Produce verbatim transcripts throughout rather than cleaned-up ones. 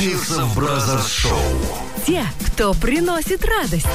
Фирсов Бразерс Шоу. Те, кто приносит радость.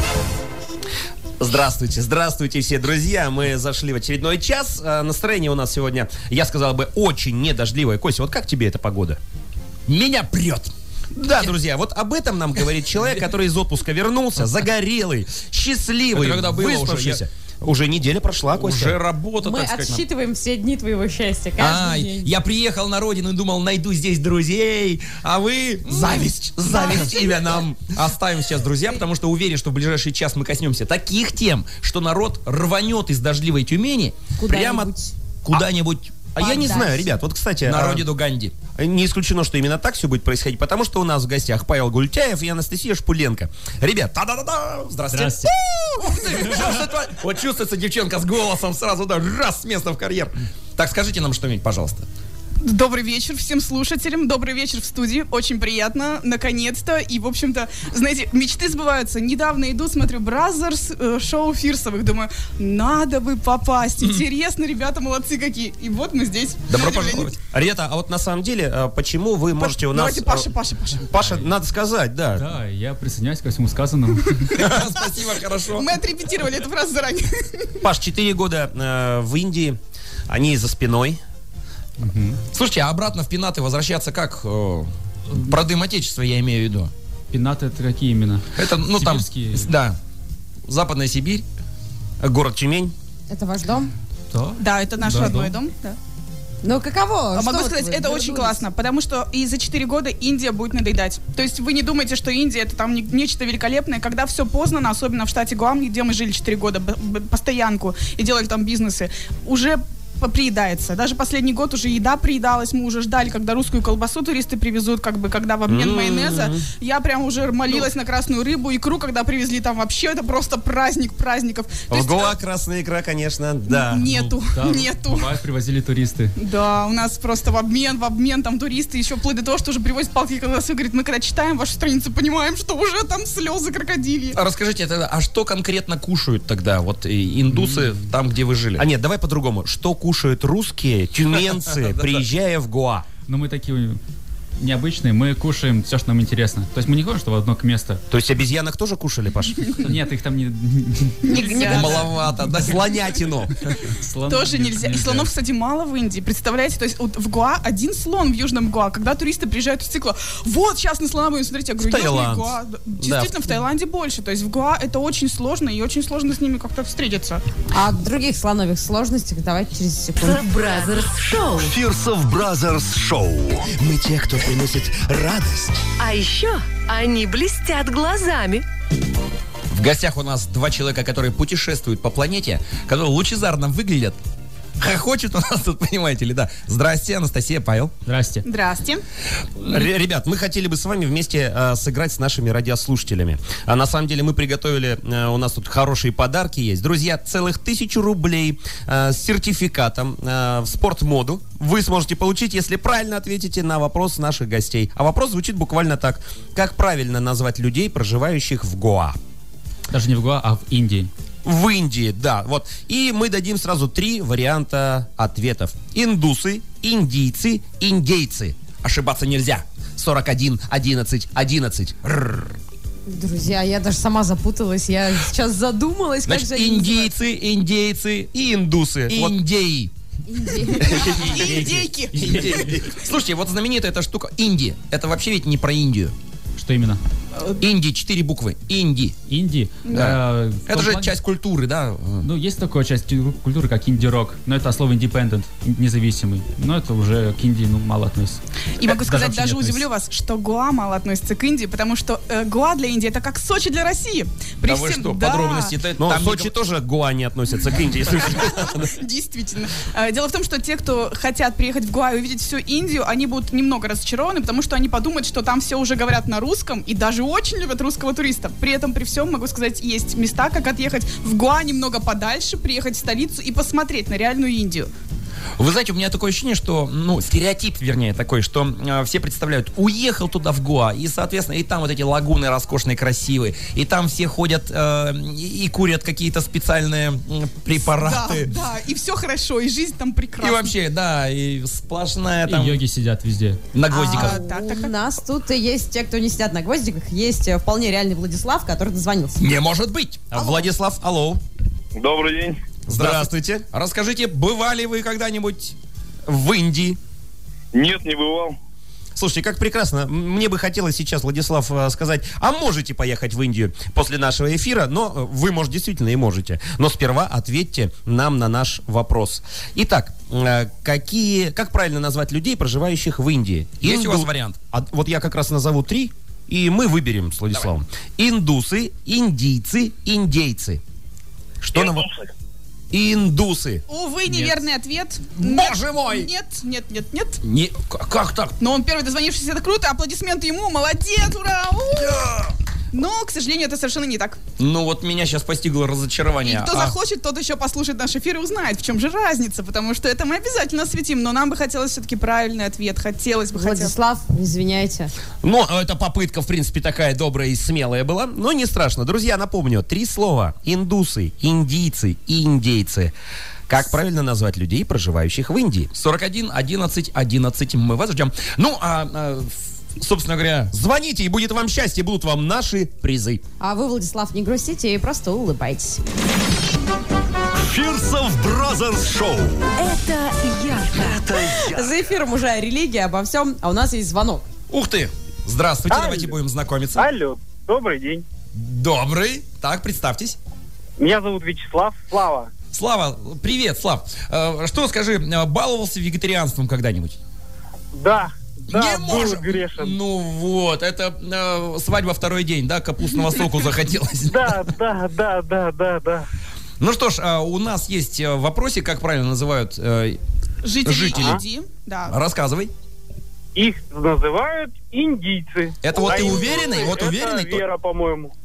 Здравствуйте, здравствуйте все, друзья. Мы зашли в очередной час. Настроение у нас сегодня, я сказал бы, очень недождливое. Кося, вот как тебе эта погода? Меня прет. Да, друзья, вот об этом нам говорит человек, который из отпуска вернулся, загорелый, счастливый, Это когда было выспавшийся. уже? Уже неделя прошла, Костя. Уже работа, Мы так сказать. отсчитываем все дни твоего счастья, каждый А, день. я приехал на родину и думал, найду здесь друзей, а вы... Зависть, зависть имя нам. Оставим сейчас, друзья, потому что уверен, что в ближайший час мы коснемся таких тем, что народ рванет из дождливой Тюмени прямо куда-нибудь... А я не Подальше. знаю, ребят, вот, кстати... на а, родину Ганди. Не исключено, что именно так все будет происходить, потому что у нас в гостях Павел Гультяев и Анастасия Шпуленко. Ребят, та-да-да-да, здравствуйте. Здравствуйте. Ух ты, чувствуется- Вот чувствуется девчонка с голосом сразу, да, раз, с места в карьер. Так, скажите нам что-нибудь, пожалуйста. Добрый вечер всем слушателям, добрый вечер в студии, очень приятно, наконец-то, и, в общем-то, знаете, мечты сбываются. Недавно иду, смотрю, Бразерс, э, шоу Фирсовых, думаю, надо бы попасть, интересно, ребята молодцы какие, и вот мы здесь. Добро пожаловать. Ребята, а вот на самом деле, а, почему вы можете у нас... Давайте Паша, Паша, Паша. Паша, надо сказать, да. Да, я присоединяюсь ко всему сказанному. Спасибо, хорошо. Мы отрепетировали эту фразу заранее. Паш, четыре года э, в Индии, они за спиной. Слушайте, а обратно в пенаты возвращаться как? Э, Про дым отечества я имею в виду. Пенаты это какие именно? Это, ну там, Сибирские? да, Западная Сибирь. Город Тюмень. Это ваш дом? Да. Да, это наш Да, родной дом. дом. Да. Ну, каково? А Что могу вот сказать, вы это очень вернулись? классно, потому что и за четыре года Индия будет надоедать. То есть вы не думаете, что Индия это там не- нечто великолепное, когда все познано, особенно в штате Гуам, где мы жили четыре года, б- б- постоянку, и делали там бизнесы, уже по- приедается. Даже последний год уже еда приедалась, мы уже ждали, когда русскую колбасу туристы привезут, как бы, когда в обмен майонеза. Я прям уже молилась на красную рыбу, икру, когда привезли, там вообще это просто праздник праздников. То В есть, Гоа э, красная икра, конечно, да. Нету, Да, нету. Бывает, привозили туристы. Да, у нас просто в обмен, в обмен там туристы, еще вплоть до того, что уже привозят палки колбасы, говорит, мы когда читаем вашу страницу, понимаем, что уже там слезы крокодильи. А расскажите, тогда, а что конкретно кушают тогда вот и индусы там, где вы жили? А нет, давай по-другому. Что кушают русские, тюменцы, приезжая в Гоа? Но мы такие необычные, мы кушаем все, что нам интересно. То есть мы не ходим, что в одно место. То есть обезьянок тоже кушали, Паш? Нет, их там не... Нельзя. Маловато, да? Слонятину. слон- Тоже нельзя. И слонов, кстати, мало в Индии. Представляете, то есть вот в Гоа один слон в Южном Гоа. Когда туристы приезжают в цикла, вот сейчас на слона будем смотреть, я говорю, В Южный Таиланд. Гоа. Да, Действительно, в Таиланде больше. То есть в Гоа это очень сложно, и очень сложно с ними как-то встретиться. А о других слоновых сложностях давайте через секунду. Бразерс Шоу. Фирсов Бразерс Шоу. Мы те, кто приносит радость. А еще они блестят глазами. В гостях у нас два человека, которые путешествуют по планете, которые лучезарно выглядят. Хохочет у нас тут, понимаете ли, да. Здрасте, Анастасия, Павел. Здрасте. Здрасте. Р- Ребят, мы хотели бы с вами вместе э, сыграть с нашими радиослушателями. А на самом деле мы приготовили, э, у нас тут хорошие подарки есть. Друзья, целых тысячу рублей э, с сертификатом э, в спортмоду вы сможете получить, если правильно ответите на вопрос наших гостей. А вопрос звучит буквально так. Как правильно назвать людей, проживающих в Гоа? Даже не в Гоа, а в Индии. В Индии, да, вот. И мы дадим сразу три варианта ответов. Индусы, индийцы, индейцы. Ошибаться нельзя. сорок один, одиннадцать, одиннадцать. Рррр. Друзья, я даже сама запуталась, я сейчас задумалась, как Значит, же они индейцы, индейцы, И индусы. Вот. индеи. называются. Индейки. Индейки. Слушайте, вот знаменитая эта штука Инди. Это вообще ведь не про Индию. Что именно? Инди, четыре буквы. Инди. Индии? Да. Э, в Это том же плане- часть культуры, да? Ну, есть такая часть культуры, как инди-рок. Но это слово independent, независимый. Но это уже к Индии, ну, мало относится. И могу Даже сказать, вообще не даже относится. удивлю вас, что Гоа мало относится к Индии, потому что э, Гоа для Индии это как Сочи для России. При Да вы всем- что, да, подробности-то Но там не Сочи гов- тоже к Гоа не относятся, к Индии. если честно. Действительно. Э, Дело в том, что те, кто хотят приехать в Гоа и увидеть всю Индию, они будут немного разочарованы, потому что они подумают, что там все уже говорят на русском и даже очень любят русского туриста. При этом, при всем, могу сказать, есть места, как отъехать в Гоа немного подальше, приехать в столицу и посмотреть на реальную Индию. Вы знаете, у меня такое ощущение, что, ну, стереотип, вернее, такой, что э, все представляют, уехал туда в Гоа, и, соответственно, и там вот эти лагуны роскошные, красивые, и там все ходят э, и, и курят какие-то специальные м, препараты. Да, да, и все хорошо, и жизнь там прекрасна. И вообще, да, и сплошная там... И йоги сидят везде. На гвоздиках. А, так, так, У так. нас тут есть те, кто не сидят на гвоздиках, есть э, вполне реальный Владислав, который дозвонился. Не может быть. Владислав, алло. Добрый день. Здравствуйте. Расскажите, бывали вы когда-нибудь... В Индии. Нет, не бывал. Слушайте, как прекрасно. М, Мне бы хотелось сейчас, Владислав, э, сказать, а можете поехать в Индию после нашего эфира? Но э, вы, может, действительно и можете. Но сперва ответьте нам на наш вопрос. Итак, э, какие, как правильно назвать людей, проживающих в Индии? Есть у вас Инду- вариант? А, вот я как раз назову три, и мы выберем с Владиславом. Индусы, индийцы, индейцы. Что нам... Индусы. Индусы. Увы, неверный ответ. Боже Нет, мой! Нет, нет, нет, нет. Не, к- как так? Но он первый дозвонившийся, это круто. Аплодисменты ему, молодец, ура! У! Но, к сожалению, это совершенно не так. Ну вот меня сейчас постигло И разочарование. кто А- захочет, тот еще послушает наш эфир и узнает, в чем же разница, потому что это мы обязательно осветим, но нам бы хотелось все-таки правильный ответ, хотелось бы, хотелось. Владислав, извиняйте. Ну, эта попытка, в принципе, такая добрая и смелая была, но не страшно. Друзья, напомню, три слова. Индусы, индийцы и индейцы. Как правильно назвать людей, проживающих в Индии? сорок один одиннадцать одиннадцать. Мы вас ждем. Ну, а, а, собственно говоря, Звоните, и будет вам счастье, будут вам наши призы. А вы, Владислав, не грустите и просто улыбайтесь. Фирсов Бразерс Шоу. Это ярко. Это я. За эфиром уже религия обо всем, а у нас есть звонок. ух ты! Здравствуйте, Алло. давайте будем знакомиться. Алло, добрый день. Добрый. Так, представьтесь. Меня зовут Вячеслав. Слава. Слава, привет, Слав. Э, что, скажи, э, баловался вегетарианством когда-нибудь? Да, да, Не был может. грешен. Ну вот, это э, свадьба второй день, да, капустного соку захотелось. Да, да, да, да, да, да. Ну что ж, э, у нас есть э, вопросик, как правильно называют. э, Жители, Жители. Индии, да. Рассказывай. Их называют индийцы. Это вот А ты индусы уверенный? Вот это уверенный? То- Вера, по-моему.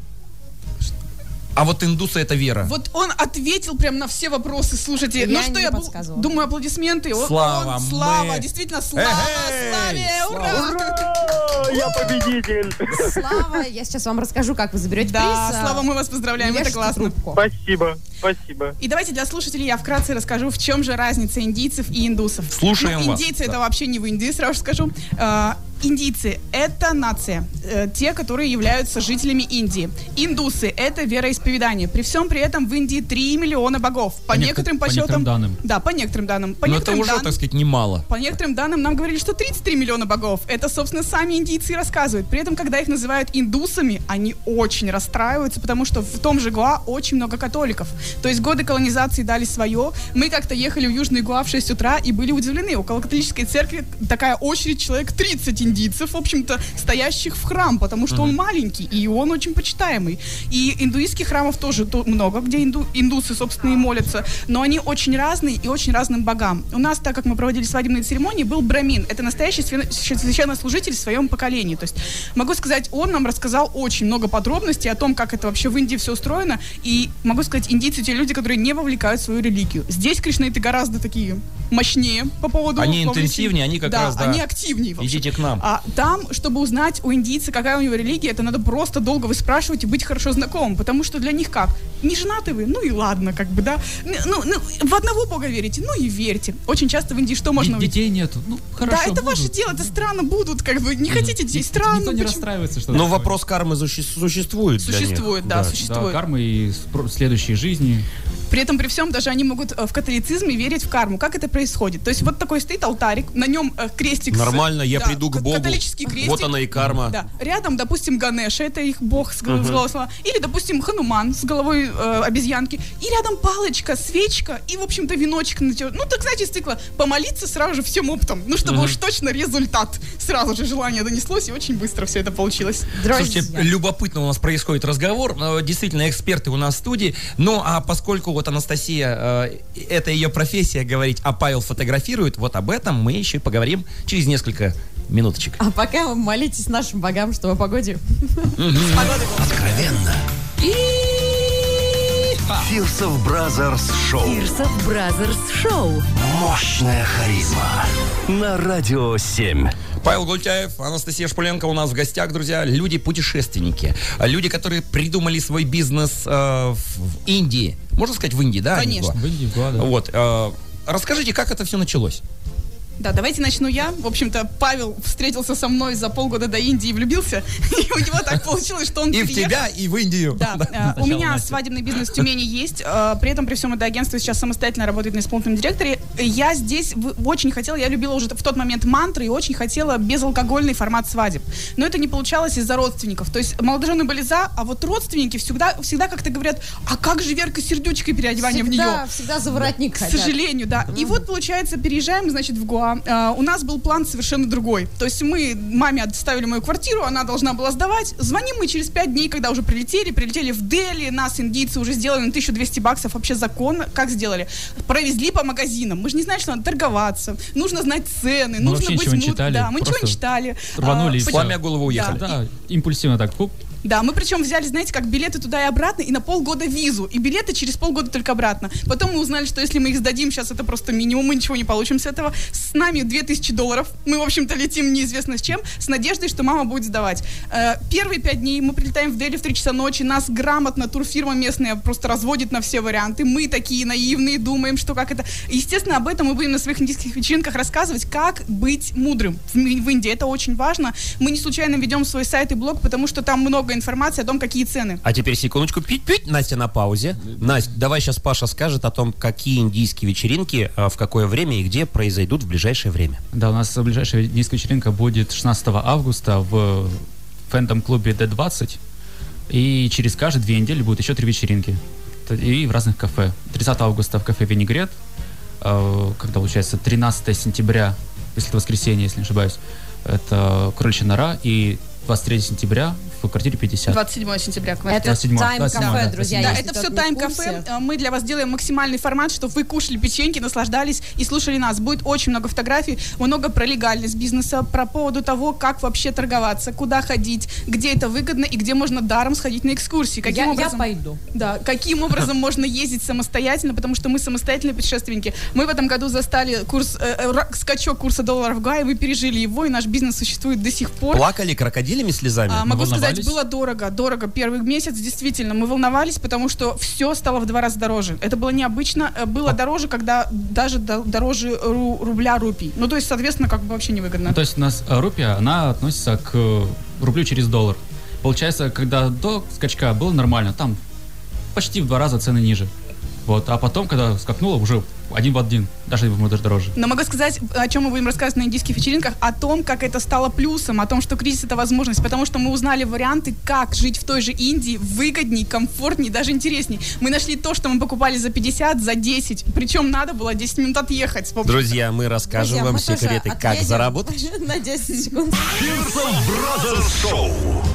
А вот индусы это вера. Вот он ответил прям на все вопросы, слушайте. Я ну что, не я бу- подсказывала. думаю, аплодисменты. Он- Слава, он, Слава, мы- действительно, Слава, Эй, Славе, Слава. ура! Ура! Я победитель. Слава, я сейчас вам расскажу, как вы заберете Да, приз. а Слава, мы вас поздравляем, это вешайте классно. трубку. Спасибо, спасибо. И давайте для слушателей я вкратце расскажу, в чем же разница индийцев и индусов. Слушаем Ну, вас. индейцы Да. это вообще не в Индии, сразу скажу. Э, Индийцы – это нация, э, те, которые являются жителями Индии. Индусы – это вероисповедание. При всем при этом в Индии три миллиона богов. По, По некотор- некоторым по подсчетам... некоторым данным. Да, по некоторым данным. По Но это некоторым уже, данным- так сказать, немало. По некоторым данным нам говорили, что тридцать три миллиона богов. Это, собственно, сами индийцы и рассказывают. При этом, когда их называют индусами, они очень расстраиваются, потому что в том же Гоа очень много католиков. То есть годы колонизации дали свое. Мы как-то ехали в Южный Гоа в шесть утра и были удивлены. Около католической церкви такая очередь, человек тридцать индийцев, в общем-то, стоящих в храм, потому что он маленький, и он очень почитаемый. И индуистских храмов тоже то- много, где инду- индусы, собственно, и молятся, но они очень разные и очень разным богам. У нас, так как мы проводили свадебные церемонии, был брамин. Это настоящий свя- священнослужитель в своем поколении. То есть, могу сказать, он нам рассказал очень много подробностей о том, как это вообще в Индии все устроено. И могу сказать, индийцы те люди, которые не вовлекают в свою религию. Здесь кришнаиты гораздо такие мощнее по поводу... Они вовлечения. интенсивнее, они как да, раз, да. они активнее. в общем. Идите к нам. А там, чтобы узнать у индийца, какая у него религия, это надо просто долго выспрашивать и быть хорошо знакомым, потому что для них как? Не женаты вы? Ну и ладно, как бы, да? Ну, ну, в одного бога верите? Ну и верьте. Очень часто в Индии что можно Д- увидеть? Детей нету. Ну, хорошо. Да, это будут. ваше дело, это странно будут, как бы, не хотите детей, Никто странно. не почему? расстраивается, что Но такое. вопрос кармы суще- существует для них. Существует, да, Да, существует. кармы и спро- следующие жизни. При этом, при всем, даже они могут э, в католицизме верить в карму. Как это происходит? То есть вот такой стоит алтарик, на нем э, крестик. с- Нормально, я да, приду к ка- Богу. Католический крестик. Вот она и карма. Да. Рядом, допустим, Ганеша, это их бог с, гол- с голоса. Или, допустим, Хануман с головой э, обезьянки. И рядом палочка, свечка и, в общем-то, веночек. натер- Ну, так, знаете, с цикла помолиться сразу же всем оптом. Ну, чтобы уж точно результат. Сразу же желание донеслось, и очень быстро все это получилось. Слушайте, Друзья. любопытно у нас происходит разговор. Э, Действительно, эксперты у нас в студии. Ну, а поскольку вот Анастасия, э, это ее профессия говорить, а Павел фотографирует, вот об этом мы еще и поговорим через несколько минуточек. А пока вы молитесь нашим богам, чтобы о погоде. Откровенно И Фирсов Бразерс Шоу. Фирсов Бразерс Шоу. Мощная харизма. На Радио семь. Павел Гультяев, Анастасия Шпуленко у нас в гостях, друзья. Люди-путешественники. Люди, которые придумали свой бизнес э, в, в Индии. Можно сказать, в Индии, да? Конечно. В Индии, в Гоа, да. Вот. Э, расскажите, как это все началось? Да, давайте начну я. В общем-то, Павел встретился со мной за полгода до Индии и влюбился. И у него так получилось, что он И в переехал. тебя, и в Индию. Да, э, у меня свадебный бизнес в Тюмени есть. э, При этом, при всем, это агентство сейчас самостоятельно работает на исполнительном директоре. Я здесь в- очень хотела, я любила уже в тот момент мантры и очень хотела безалкогольный формат свадеб. Но это не получалось из-за родственников. То есть молодожены были за, а вот родственники всегда, всегда как-то говорят: а как же Верка с сердючкой переодевание в нее? Всегда, всегда за воротник К хотят. сожалению, да. И вот, получается, переезжаем, значит, в Гоа. А, у нас был план совершенно другой. То есть мы маме отставили мою квартиру, она должна была сдавать. Звоним мы через пять дней, когда уже прилетели. Прилетели в Дели, нас индийцы уже сделали на тысячу двести баксов. Вообще закон. Как сделали? Провезли по магазинам. Мы же не знали, что надо торговаться. Нужно знать цены. Мы нужно вообще быть ничего не муд- читали, Да, мы ничего не просто читали. рванули и А, всё. Сломя голову уехали. Да, импульсивно так, хуп. Да, мы причем взяли, знаете, как билеты туда и обратно, и на полгода визу, и билеты через полгода только обратно. Потом мы узнали, что если мы их сдадим, сейчас это просто минимум, мы ничего не получим с этого. С нами две тысячи долларов, мы, в общем-то, летим неизвестно с чем, с надеждой, что мама будет сдавать. Э, Первые пять дней мы прилетаем в Дели в три часа ночи, нас грамотно турфирма местная просто разводит на все варианты. Мы такие наивные, думаем, что как это... Естественно, об этом мы будем на своих индийских вечеринках рассказывать, как быть мудрым в, Ми- в Индии. Это очень важно. Мы не случайно ведем свой сайт и блог, потому что там много информации о том, какие цены. А теперь секундочку, пить-пить, Настя на паузе. Настя, давай сейчас Паша скажет о том, какие индийские вечеринки, а, в какое время и где произойдут в ближайшее время. Да, у нас ближайшая индийская вечеринка будет шестнадцатого августа в фэндом-клубе ди двадцать. И через каждые две недели будет еще три вечеринки. И в разных кафе. тридцатого августа в кафе «Винегрет». э, Когда получается тринадцатого сентября, если это воскресенье, если не ошибаюсь, это «Кроличья нора». И двадцать третьего сентября в квартире пятьдесят. двадцать седьмое сентября. Это двадцать седьмое, тайм-кафе, двадцать седьмое, друзья. Да, если это кто все не в тайм-кафе. курсе. Мы для вас делаем максимальный формат, чтобы вы кушали печеньки, наслаждались и слушали нас. Будет очень много фотографий, много про легальность бизнеса, про поводу того, как вообще торговаться, куда ходить, где это выгодно и где можно даром сходить на экскурсии. Каким Я, я образом... пойду. Да, каким образом можно ездить самостоятельно, потому что мы самостоятельные путешественники. Мы в этом году застали курс, э, э, ра- скачок курса долларов в Гоа, и мы пережили его, и наш бизнес существует до сих пор. Плакали крокодилями слезами? А, могу сказать, волновались? было дорого, дорого. Первый месяц, действительно, мы волновались, потому что все стало в два раза дороже. Это было необычно. Э, Было дороже, когда даже до- дороже ру- рубля рупий. Ну, то есть, соответственно, как бы вообще невыгодно. Ну, то есть у нас э, рупия, она относится к э, рублю через доллар. Получается, когда до скачка было нормально, там почти в два раза цены ниже. Вот, а потом, когда скакнуло, уже один в один, даже, может, даже дороже. Но могу сказать, о чем мы будем рассказывать на индийских вечеринках, о том, как это стало плюсом, о том, что кризис — это возможность, потому что мы узнали варианты, как жить в той же Индии выгодней, комфортней, даже интересней. Мы нашли то, что мы покупали за пятьдесят, за десять, причем надо было десять минут отъехать. в общем-то. Друзья, мы расскажем Друзья, вам мы тоже секреты, как отъедем заработать. на десять секунд. Фирсов Бразерс Шоу.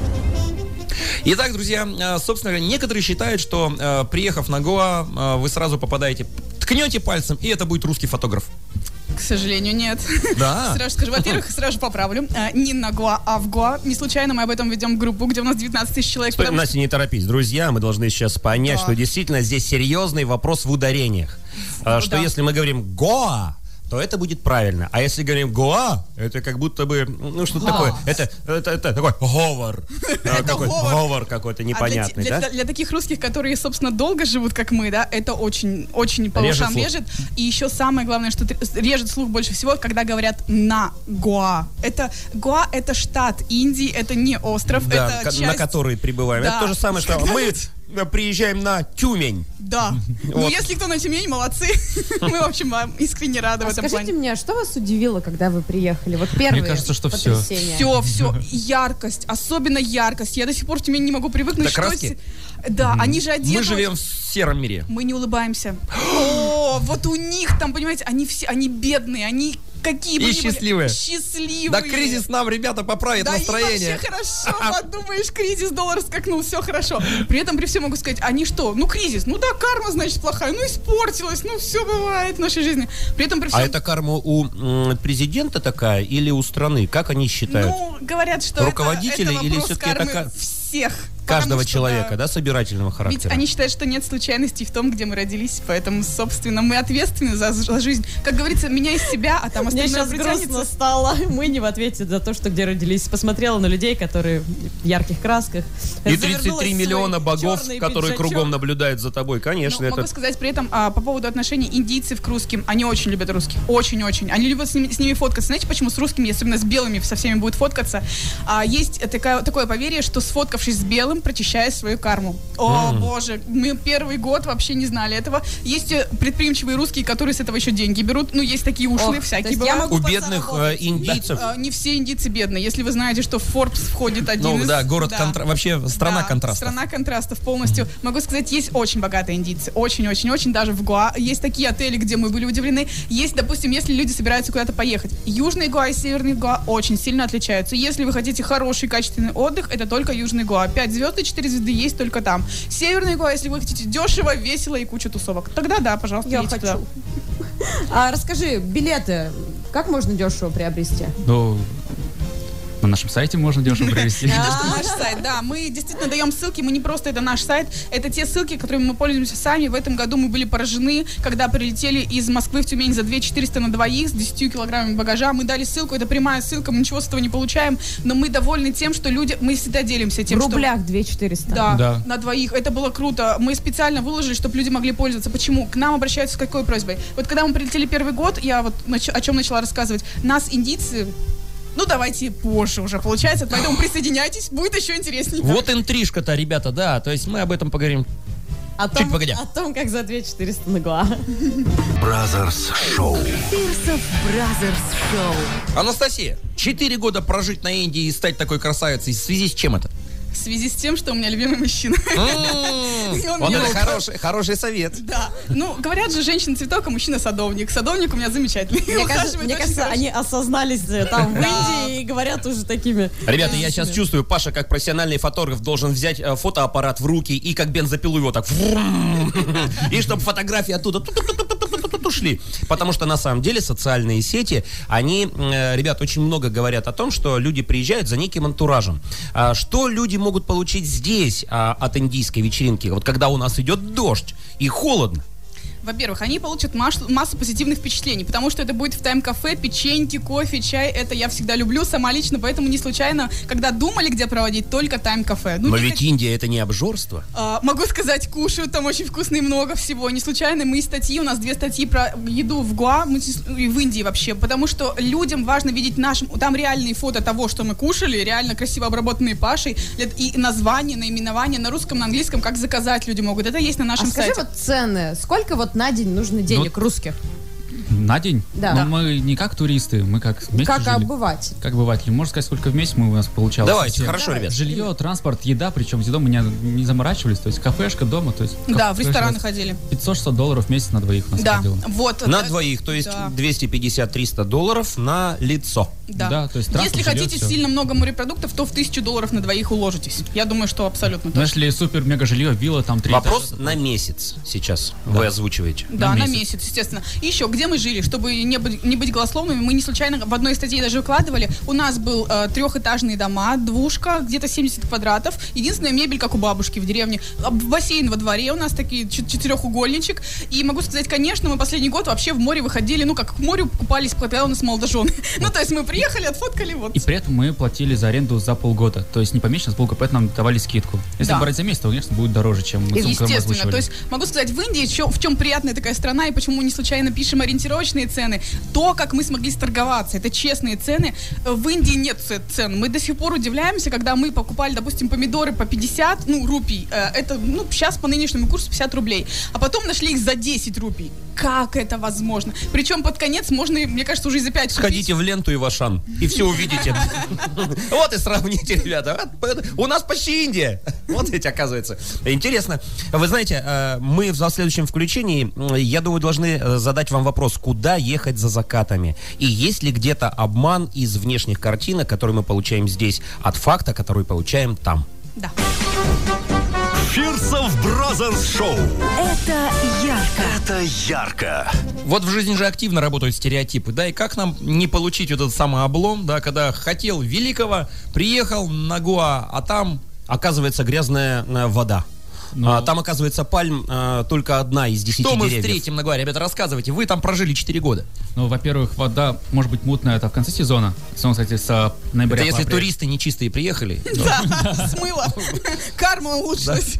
Итак, друзья, э, собственно говоря, некоторые считают, что э, приехав на Гоа, э, вы сразу попадаете, ткнете пальцем, и это будет русский фотограф. К сожалению, нет. Да. Сразу скажу, во-первых, сразу поправлю. А, Не на Гоа, а в Гоа. Не случайно мы об этом ведем группу, где у нас девятнадцать тысяч человек. Стой, потому Настя, не торопись. Друзья, мы должны сейчас понять, Да. что действительно здесь серьезный вопрос в ударениях. А, Что да. если мы говорим «Гоа», то это будет правильно. А если говорим «Гоа», это как будто бы, ну, что-то такое. Это, это, это такой говор. А, какой- говор. Говор какой-то А для, непонятный, для- да? для таких русских, которые, собственно, долго живут, как мы, да, это очень, очень по Режет ушам слух. режет. И еще самое главное, что тр- режет слух больше всего, когда говорят «на Гоа». Это Гоа — это штат Индии, это не остров, Да, это ко- часть... на который прибываем. Да. Это то же самое, что мы э, приезжаем на Тюмень. Да. Ну, Вот. если кто на Тюмень, молодцы. Мы, в общем, вам искренне рады в А этом скажите плане. мне, а что вас удивило, когда вы приехали? Вот первые Мне кажется, что всё. потрясения. Все, все, яркость, особенно яркость. Я до сих пор в Тюмени не могу привыкнуть. Да, что краски? с- Да, они же одеты... Мы живем в сером мире. Мы не улыбаемся. О, вот у них там, понимаете, они все, они бедные, они какие бы И ни были- счастливые. Счастливые. Да кризис нам, ребята, поправит Да, настроение. им вообще хорошо, подумаешь, кризис, доллар скакнул, все хорошо. При этом, при всем могу сказать, они что? Ну, кризис, ну да, карма, значит, плохая, ну, испортилась, ну, все бывает в нашей жизни. При этом, при всем... А это карма у м, президента такая или у страны? Как они считают? Ну, говорят, что Руководители это, это или вопрос всё-таки кармы это ка- всех. каждого что, человека, да. да, собирательного Ведь характера. они считают, что нет случайностей в том, где мы родились, поэтому, собственно, мы ответственны за, за жизнь. Как говорится, меня из себя, а там Мне остальное сейчас грустно притянется. стало. Мы не в ответе за то, что где родились. Посмотрела на людей, которые в ярких красках. И Завернулась тридцать три в миллиона свой богов, черный которые пиджачок. кругом наблюдают за тобой. Конечно, Ну, это... могу сказать при этом а, по поводу отношений индийцев к русским. Они очень любят русских. Очень-очень. Они любят с ними, с ними фоткаться. Знаете, почему с русскими, особенно с белыми, со всеми будут фоткаться? А, есть такая, такое поверье, что сфоткавшись с белым, прочищаешь свою карму. О, Mm. боже, мы первый год вообще не знали этого. Есть э, предприимчивые русские, которые с этого еще деньги берут. Ну, есть такие ушлые, Ох, всякие то есть я бывают. могу У бедных э, индийцев... А, не все индийцы бедные. Если вы знаете, что в Forbes входит один Ну из... да, город да. контра- вообще страна Да, контрастов. страна контрастов полностью. Могу сказать, есть очень богатые индийцы. Очень-очень-очень. Даже в Гоа. Есть такие отели, где мы были удивлены. Есть, допустим, если люди собираются куда-то поехать. Южный Гоа и Северный Гоа очень сильно отличаются. Если вы хотите хороший, качественный отдых, это только Южный Гоа. Пять звезд и четыре звезды есть только там. Северный Гоа, если вы хотите дешево, весело и кучу тусовок. Тогда да, пожалуйста, Я едьте хочу. туда. А расскажи, билеты как можно дешево приобрести? Ну, на нашем сайте можно дешево привезти. Это что наш сайт, да. Мы действительно даем ссылки, мы не просто это наш сайт, это те ссылки, которыми мы пользуемся сами. В этом году мы были поражены, когда прилетели из Москвы в Тюмень за две тысячи четыреста на двоих с десятью килограммами багажа. Мы дали ссылку, это прямая ссылка, мы ничего с этого не получаем, но мы довольны тем, что люди, мы всегда делимся тем, В что... рублях две тысячи четыреста. Да, Да. на двоих. Это было круто. Мы специально выложили, чтобы люди могли пользоваться. Почему? К нам обращаются с какой просьбой? Вот когда мы прилетели первый год, я вот нач- о чем начала рассказывать, нас индийцы... Ну, давайте позже уже, получается, поэтому присоединяйтесь, будет еще интереснее. Вот интрижка-то, ребята, да. То есть мы об этом поговорим. О Чуть том, погодя. о том, как за две тысячи четыреста на Гоа. Бразерс Шоу. Пирсов Бразерс Шоу. Анастасия, четыре года прожить на Индии и стать такой красавицей, в связи с чем это? В связи с тем, что у меня любимый мужчина. М, И он Вот мне- это хороший, хороший совет. Да. Ну, говорят же, женщина-цветок, а мужчина-садовник. Садовник у меня замечательный. Мне кажется, Ухаживает мне очень кажется, хорошо. они осознались э, там в Да. Индии и говорят уже такими. Ребята, я э, сейчас себе. чувствую, Паша, как профессиональный фотограф, должен взять э, фотоаппарат в руки и как бензопилу его так... врум, И чтобы фотографии оттуда ту-ту-ту-ту-ту-ту-ту ушли. Потому что на самом деле социальные сети, они, э, ребят, очень много говорят о том, что люди приезжают за неким антуражем. А что люди могут получить здесь а, от индийской вечеринки, вот когда у нас идет дождь и холодно? Во-первых, они получат массу, массу позитивных впечатлений, потому что это будет в тайм-кафе, печеньки, кофе, чай. Это я всегда люблю, сама лично, поэтому не случайно, когда думали, где проводить, только тайм-кафе. Ну, Но не ведь Индия это не обжорство. А, могу сказать, кушают там очень вкусно и много всего. Не случайно мы статьи, у нас две статьи про еду в Гоа мы с- и в Индии вообще, потому что людям важно видеть нашим, там реальные фото того, что мы кушали, реально красиво обработанные Пашей, и название, наименование на русском, на английском, как заказать люди могут. Это есть на А нашем скажи сайте. вот цены. Сколько вот на день нужно денег русских? На день? Да. Но Да. мы не как туристы, мы как вместе Как жили. обыватель? Как обыватели. Можно сказать, сколько в месяц мы у нас получалось. Давайте, Все. хорошо, ребят. Жилье, транспорт, еда, причем с едой мы не, не заморачивались. То есть кафешка дома, то есть... Да, в кафешка рестораны ходили. пятьсот-шестьсот долларов в месяц на двоих у нас Да, ходило. вот. На да, двоих, то есть да. двести пятьдесят - триста долларов на лицо. Да. Да, то есть транспорт, Если жилье, хотите всё. сильно много морепродуктов, то в тысячу долларов на двоих уложитесь. Я думаю, что абсолютно Но точно. если супер-мега жилье, вилла, там три Вопрос этажа, на месяц сейчас вы озвучиваете. Да, на на месяц. месяц, естественно. И еще, где мы жили, чтобы не быть, не быть голословными, мы не случайно в одной статье даже выкладывали. У нас был э, трехэтажные дома, двушка, где-то семьдесят квадратов. Единственная мебель, как у бабушки в деревне. А, бассейн во дворе у нас такие чет- четырехугольничек. И могу сказать, конечно, мы последний год вообще в море выходили, ну, как к морю купались, когда у нас молодожены. Ну, то есть мы приехали, отфоткали, вот. И при этом мы платили за аренду за полгода. То есть не помесячно, а с полгода, поэтому нам давали скидку. Если Да. брать за месяц, то, конечно, будет дороже, чем сумма, которую мы Естественно. озвучивали. То есть могу сказать, в Индии чё- в чем приятная такая страна и почему мы не случайно пишем ориентировочные цены, то, как мы смогли сторговаться, это честные цены. В Индии нет ц- цен. Мы до сих пор удивляемся, когда мы покупали, допустим, помидоры по пятьдесят, ну, рупий. Э, Это, ну, сейчас по нынешнему курсу пятьдесят рублей. А потом нашли их за десять рупий. Как это возможно? Причем под конец можно, и, мне кажется, уже и за пять купить. Сходите в ленту и в Ашан, и все увидите. Вот и сравните, ребята. Вот, у нас почти Индия. Вот ведь оказывается. Интересно. Вы знаете, э, мы в следующем включении, э, я думаю, должны э, задать вам вопрос, куда ехать за закатами? И есть ли где-то обман из внешних картинок, которые мы получаем здесь, от факта, который получаем там? Да. Фирсов Бразерс Шоу. Это ярко. Это ярко. Вот в жизни же активно работают стереотипы, да, и как нам не получить вот этот самый облом, да, когда хотел великого, приехал на Гоа, а там оказывается грязная э, вода. Ну, А, там, оказывается, пальм э, только одна из десяти Что мы деревьев. встретим на Гоа? Ребята, рассказывайте. Вы там прожили четыре года. ну, во-первых, вода может быть мутная, это в конце сезона. Сезон, кстати, с а, ноября Это по если апрель. туристы нечистые приехали. Да, смыло. Карма улучшилась.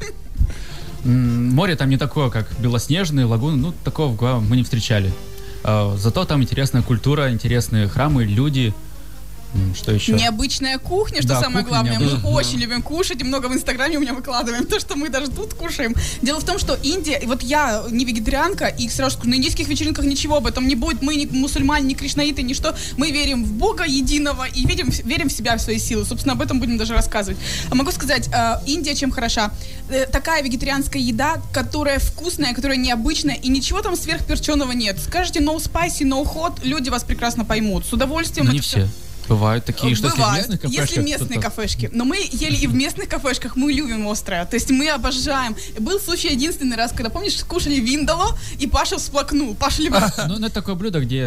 М, Море там не такое, как белоснежные лагуны, ну, такого в Гоа мы не встречали. А, Зато там интересная культура, интересные храмы, люди. М, Что еще? Необычная кухня, что Да, самое кухня главное. Мы необычная. очень любим кушать, и много в Инстаграме у меня выкладываем. То, что мы даже тут кушаем. Дело в том, что Индия, вот я не вегетарианка, и сразу скажу, на индийских вечеринках ничего об этом не будет. Мы не мусульмане, не кришнаиты, ничто. Мы верим в Бога единого и верим, в- верим в себя, в свои силы. Собственно, об этом будем даже рассказывать. А могу сказать, э, Индия чем хороша? Э, Такая вегетарианская еда, которая вкусная, которая необычная, и ничего там сверхперченого нет. Скажите no spicy, no hot, люди вас прекрасно поймут. С удовольствием. Но не это всё- все. Бывают такие, что если в Бывают, местных кафешках... если местные то- кафешки. Но мы ели и в местных кафешках, мы любим острое. То есть мы обожаем. Был случай единственный раз, когда, помнишь, скушали виндало, и Паша всплакнул. Паша любит... Ну, ну, это такое блюдо, где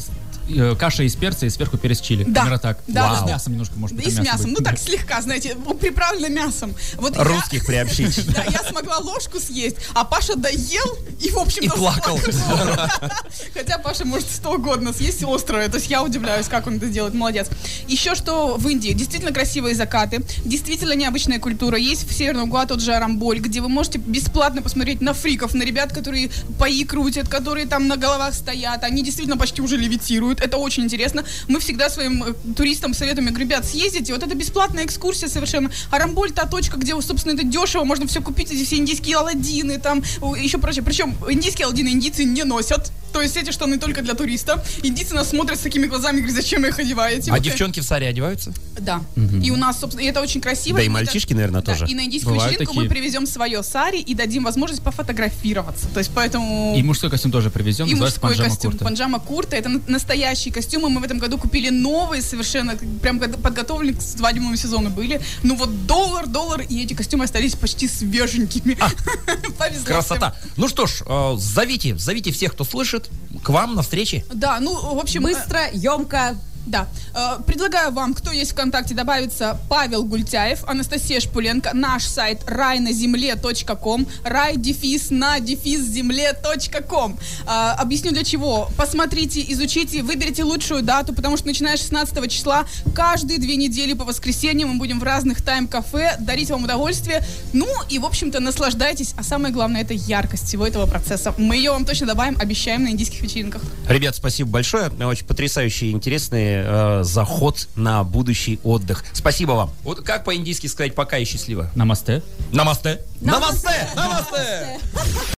э, каша из перца и сверху перец чили. Да. Примерно так. Да, С да. мясом немножко, может быть, И там с мясо мясом. будет. Ну так, слегка, знаете, приправлено мясом. Вот я- Русских приобщить. Да, я смогла ложку съесть, а Паша доел и, в общем-то, И плакал. всплакнул. Хотя Паша может что угодно съесть острое. То есть я удивляюсь, как он это делает. Молодец. Еще что в Индии. Действительно красивые закаты. Действительно необычная культура. Есть в Северном Гоа тот же Арамболь, где вы можете бесплатно посмотреть на фриков, на ребят, которые паи крутят, которые там на головах стоят. Они действительно почти уже левитируют. Это очень интересно. Мы всегда своим э, туристам советуем, я говорю, ребят, съездите. Вот это бесплатная экскурсия совершенно. Арамболь та точка, где, собственно, это дешево. Можно все купить. Эти все индийские аладдины, там, о, еще прочее. Причем индийские аладдины индийцы не носят. То есть эти штаны только для туриста. Индийцы нас смотрят с такими глазами, говорят, зачем вы их одеваете? А Вот, э, девчонки в саре одеваются? Да. И у нас, собственно, и это очень красиво. Да и мы мальчишки, да- наверное, да, тоже. И на индийскую Бывают вечеринку такие. мы привезем свое сари и дадим возможность пофотографироваться. То есть поэтому... И мужской костюм тоже привезем, И называется мужской панджама костюм. курта. Панджама курта. Это на- настоящие костюмы. Мы в этом году купили новые совершенно. Прям год- подготовлены к свадебному сезону были. Ну вот доллар, доллар. И эти костюмы остались почти свеженькими. Повезло Красота. Ну что ж, э, зовите, зовите всех, кто слышит, к вам на встречи. всем. Да, ну, в общем... э, Быстро, емко. Да. Э, Предлагаю вам, кто есть ВКонтакте, добавиться Павел Гультяев, Анастасия Шпуленко, наш сайт рай на земле точка ком, рай дефис на дефис земле точка ком. Э, Объясню для чего. Посмотрите, изучите, выберите лучшую дату, потому что начиная с шестнадцатого числа каждые две недели по воскресеньям мы будем в разных тайм-кафе дарить вам удовольствие. Ну и, в общем-то, наслаждайтесь. А самое главное, это яркость всего этого процесса. Мы ее вам точно добавим, обещаем, на индийских вечеринках. Ребят, спасибо большое. Очень потрясающий и интересный э, заход на будущий отдых. Спасибо вам. Вот как по-индийски сказать «пока» и «счастливо»? Намасте. Намасте. Намасте! Намасте!